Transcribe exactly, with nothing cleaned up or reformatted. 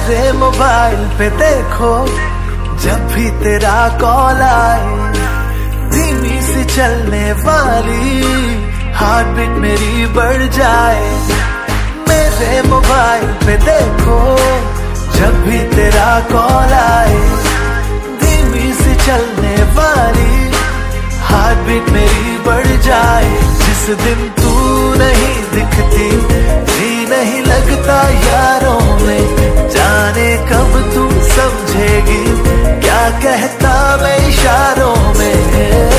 मेरे मोबाइल पे देखो जब भी तेरा कॉल आए, धीमी सी चलने वाली हार्ट बीट मेरी बढ़ जाए। मेरे मोबाइल पे देखो जब भी तेरा कॉल आए, धीमी सी चलने वाली हार्ट बीट मेरी बढ़ जाए। जिस दिन तू नहीं दिखती, जी नहीं लगता यारों में, जाने कब तू समझेगी क्या कहता मैं इशारों में।